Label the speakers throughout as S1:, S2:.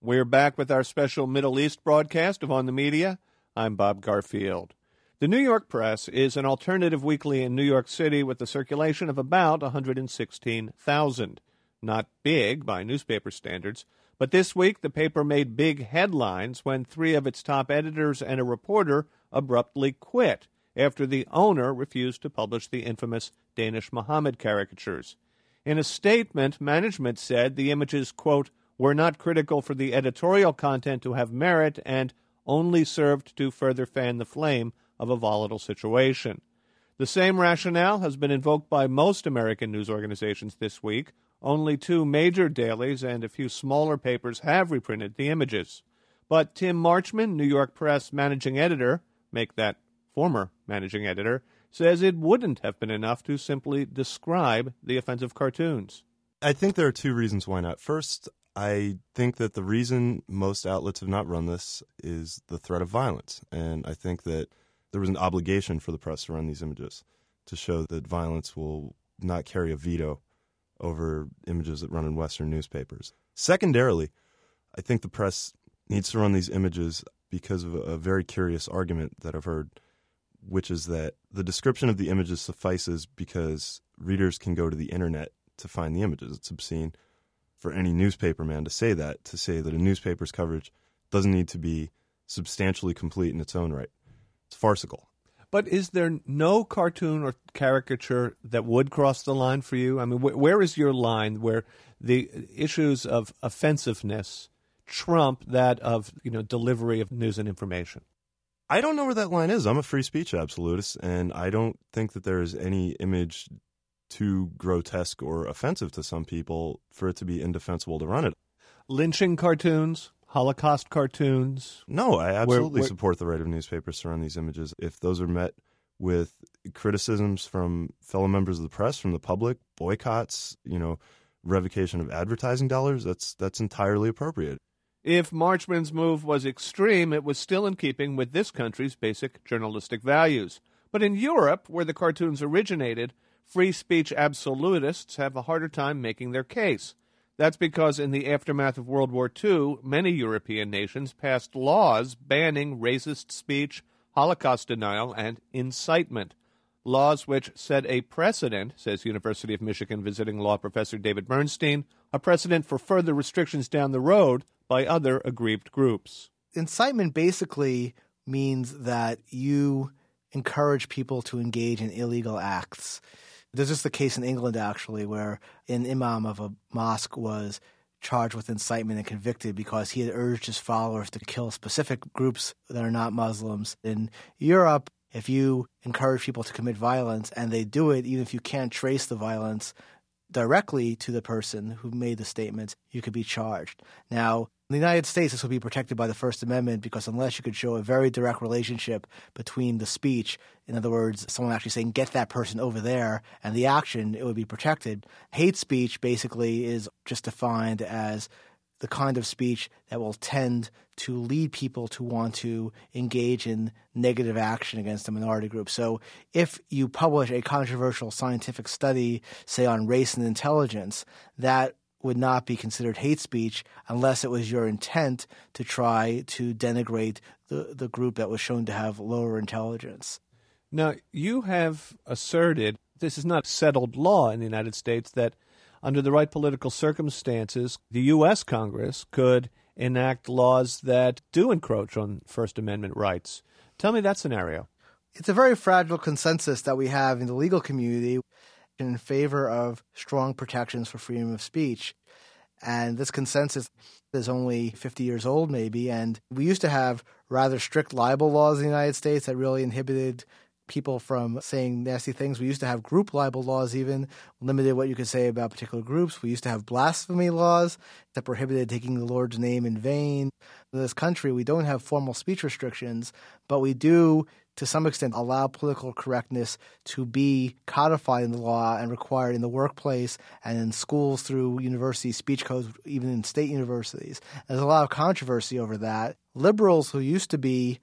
S1: We're back with our special Middle East broadcast of On the Media. I'm Bob Garfield. The New York Press is an alternative weekly in New York City with a circulation of about 116,000. Not big by newspaper standards, but this week the paper made big headlines when 3 of its top editors and a reporter abruptly quit after the owner refused to publish the infamous Danish Muhammad caricatures. In a statement, management said the images, quote, were not critical for the editorial content to have merit and only served to further fan the flame of a volatile situation. The same rationale has been invoked by most American news organizations this week. Only 2 major dailies and a few smaller papers have reprinted the images. But Tim Marchman, New York Press managing editor, make that former managing editor, says it wouldn't have been enough to simply describe the offensive cartoons.
S2: I think there are 2 reasons why not. First, I think that the reason most outlets have not run this is the threat of violence. And I think that there was an obligation for the press to run these images to show that violence will not carry a veto over images that run in Western newspapers. Secondarily, I think the press needs to run these images because of a very curious argument that I've heard, which is that the description of the images suffices because readers can go to the internet to find the images. It's obscene for any newspaperman to say that a newspaper's coverage doesn't need to be substantially complete in its own right. It's farcical.
S1: But is there no cartoon or caricature that would cross the line for you? I mean, where is your line where the issues of offensiveness trump that of, delivery of news and information?
S2: I don't know where that line is. I'm a free speech absolutist, and I don't think that there is any image too grotesque or offensive to some people for it to be indefensible to run it.
S1: Lynching cartoons, Holocaust cartoons.
S2: No, I absolutely support the right of newspapers to run these images. If those are met with criticisms from fellow members of the press, from the public, boycotts, revocation of advertising dollars, that's entirely appropriate.
S1: If Marchman's move was extreme, it was still in keeping with this country's basic journalistic values. But in Europe, where the cartoons originated, free speech absolutists have a harder time making their case. That's because in the aftermath of World War II, many European nations passed laws banning racist speech, Holocaust denial, and incitement. Laws which set a precedent, says University of Michigan visiting law professor David Bernstein, a precedent for further restrictions down the road by other aggrieved groups.
S3: Incitement basically means that you encourage people to engage in illegal acts. There's just the case in England, actually, where an imam of a mosque was charged with incitement and convicted because he had urged his followers to kill specific groups that are not Muslims. In Europe, if you encourage people to commit violence and they do it, even if you can't trace the violence directly to the person who made the statements, you could be charged. Now, in the United States, this would be protected by the First Amendment because unless you could show a very direct relationship between the speech, in other words, someone actually saying, get that person over there, and the action, it would be protected. Hate speech basically is just defined as the kind of speech that will tend to lead people to want to engage in negative action against a minority group. So if you publish a controversial scientific study, say on race and intelligence, that would not be considered hate speech unless it was your intent to try to denigrate the group that was shown to have lower intelligence.
S1: Now, you have asserted, this is not settled law in the United States, that under the right political circumstances, the U.S. Congress could enact laws that do encroach on First Amendment rights. Tell me that scenario.
S3: It's a very fragile consensus that we have in the legal community in favor of strong protections for freedom of speech. And this consensus is only 50 years old maybe, and we used to have rather strict libel laws in the United States that really inhibited people from saying nasty things. We used to have group libel laws even, limited what you could say about particular groups. We used to have blasphemy laws that prohibited taking the Lord's name in vain. In this country, we don't have formal speech restrictions, but we do, to some extent, allow political correctness to be codified in the law and required in the workplace and in schools through university speech codes, even in state universities. There's a lot of controversy over that. Liberals who used to be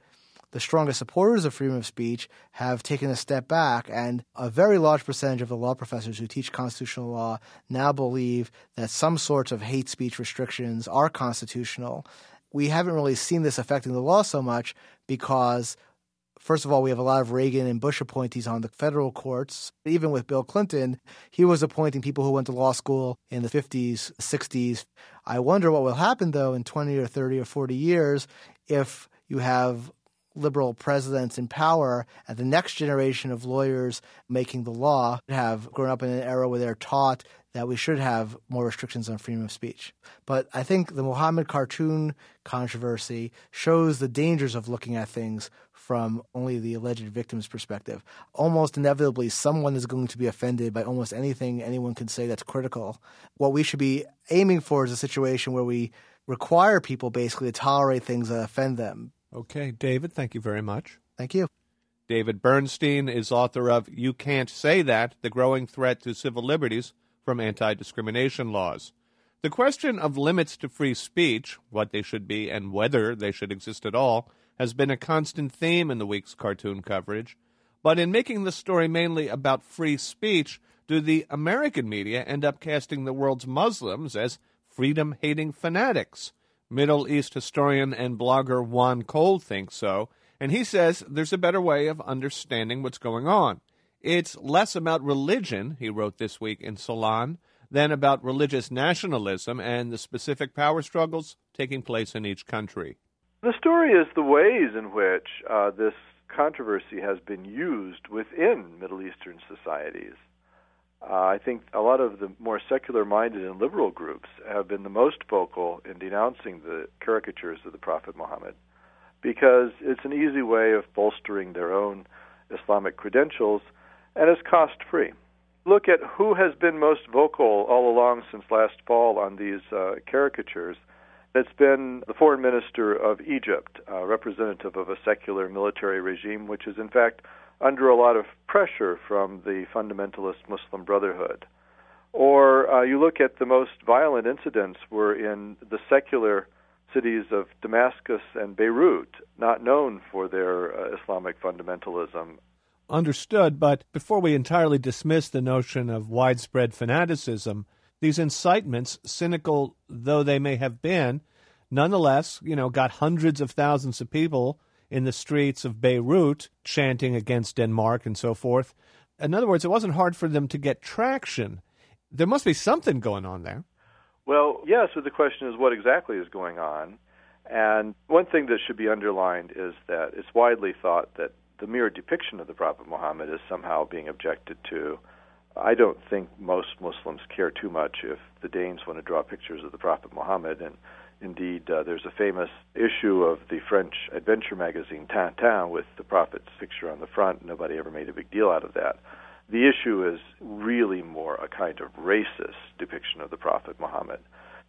S3: the strongest supporters of freedom of speech have taken a step back, and a very large percentage of the law professors who teach constitutional law now believe that some sorts of hate speech restrictions are constitutional. We haven't really seen this affecting the law so much because, first of all, we have a lot of Reagan and Bush appointees on the federal courts. Even with Bill Clinton, he was appointing people who went to law school in the 50s, 60s. I wonder what will happen, though, in 20 or 30 or 40 years if you have liberal presidents in power and the next generation of lawyers making the law have grown up in an era where they're taught that we should have more restrictions on freedom of speech. But I think the Muhammad cartoon controversy shows the dangers of looking at things from only the alleged victim's perspective. Almost inevitably, someone is going to be offended by almost anything anyone can say that's critical. What we should be aiming for is a situation where we require people basically to tolerate things that offend them.
S1: Okay, David, thank you very much.
S3: Thank you.
S1: David Bernstein is author of You Can't Say That, The Growing Threat to Civil Liberties from Anti-Discrimination Laws. The question of limits to free speech, what they should be and whether they should exist at all, has been a constant theme in the week's cartoon coverage. But in making the story mainly about free speech, do the American media end up casting the world's Muslims as freedom-hating fanatics? Middle East historian and blogger Juan Cole thinks so, and he says there's a better way of understanding what's going on. It's less about religion, he wrote this week in Salon, than about religious nationalism and the specific power struggles taking place in each country.
S4: The story is the ways in which this controversy has been used within Middle Eastern societies. I think a lot of the more secular-minded and liberal groups have been the most vocal in denouncing the caricatures of the Prophet Muhammad because it's an easy way of bolstering their own Islamic credentials, and it's cost-free. Look at who has been most vocal all along since last fall on these caricatures. It's been the foreign minister of Egypt, representative of a secular military regime, which is in fact under a lot of pressure from the fundamentalist Muslim Brotherhood. Or you look at the most violent incidents were in the secular cities of Damascus and Beirut, not known for their Islamic fundamentalism.
S1: Understood, but before we entirely dismiss the notion of widespread fanaticism, these incitements, cynical though they may have been, nonetheless, got hundreds of thousands of people in the streets of Beirut chanting against Denmark and so forth. In other words, it wasn't hard for them to get traction. There must be something going on there.
S4: Well, yes, but the question is what exactly is going on. And one thing that should be underlined is that it's widely thought that the mere depiction of the Prophet Muhammad is somehow being objected to. I don't think most Muslims care too much if the Danes want to draw pictures of the Prophet Muhammad. And indeed, there's a famous issue of the French adventure magazine Tintin with the Prophet's picture on the front. Nobody ever made a big deal out of that. The issue is really more a kind of racist depiction of the Prophet Muhammad.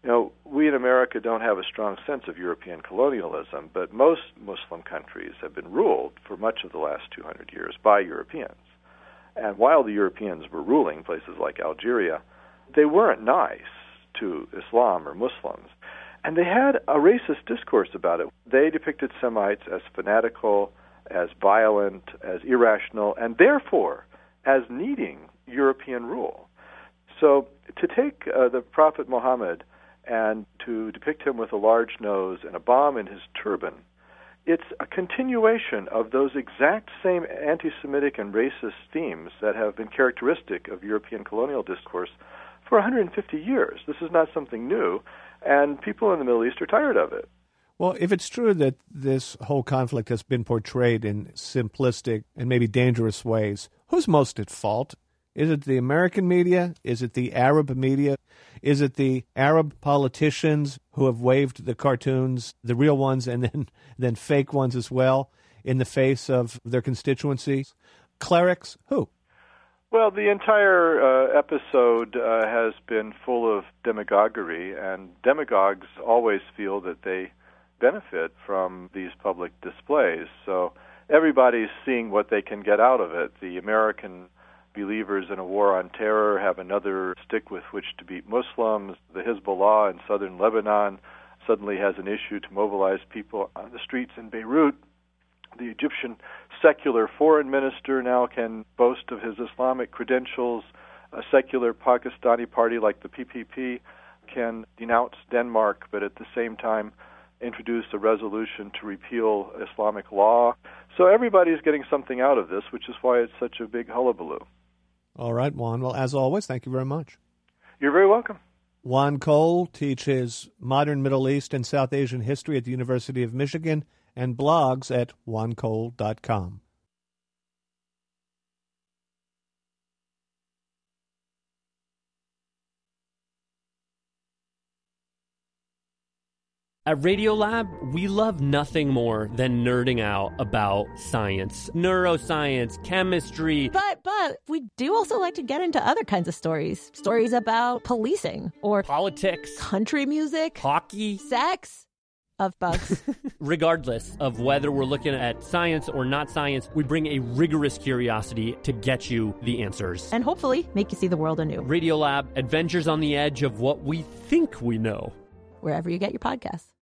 S4: We in America don't have a strong sense of European colonialism, but most Muslim countries have been ruled for much of the last 200 years by Europeans. And while the Europeans were ruling places like Algeria, they weren't nice to Islam or Muslims. And they had a racist discourse about it. They depicted Semites as fanatical, as violent, as irrational, and therefore as needing European rule. So to take the Prophet Muhammad and to depict him with a large nose and a bomb in his turban, it's a continuation of those exact same anti-Semitic and racist themes that have been characteristic of European colonial discourse for 150 years. This is not something new, and people in the Middle East are tired of it.
S1: Well, if it's true that this whole conflict has been portrayed in simplistic and maybe dangerous ways, who's most at fault? Is it the American media? Is it the Arab media? Is it the Arab politicians who have waved the cartoons, the real ones, and then fake ones as well, in the face of their constituencies? Clerics? Who?
S4: Well, the entire episode has been full of demagoguery, and demagogues always feel that they benefit from these public displays. So everybody's seeing what they can get out of it. The American believers in a war on terror have another stick with which to beat Muslims. The Hezbollah in southern Lebanon suddenly has an issue to mobilize people on the streets in Beirut. The Egyptian secular foreign minister now can boast of his Islamic credentials. A secular Pakistani party like the PPP can denounce Denmark, but at the same time introduce a resolution to repeal Islamic law. So everybody's getting something out of this, which is why it's such a big hullabaloo.
S1: All right, Juan. Well, as always, thank you very much.
S4: You're very welcome.
S1: Juan Cole teaches modern Middle East and South Asian history at the University of Michigan and blogs at juancole.com.
S5: At Radiolab, we love nothing more than nerding out about science, neuroscience, chemistry.
S6: But we do also like to get into other kinds of stories. Stories about policing or
S5: Politics,
S6: country music,
S5: hockey,
S6: sex, of bugs.
S5: Regardless of whether we're looking at science or not science, we bring a rigorous curiosity to get you the answers.
S6: And hopefully make you see the world anew.
S5: Radiolab, adventures on the edge of what we think we know.
S6: Wherever you get your podcasts.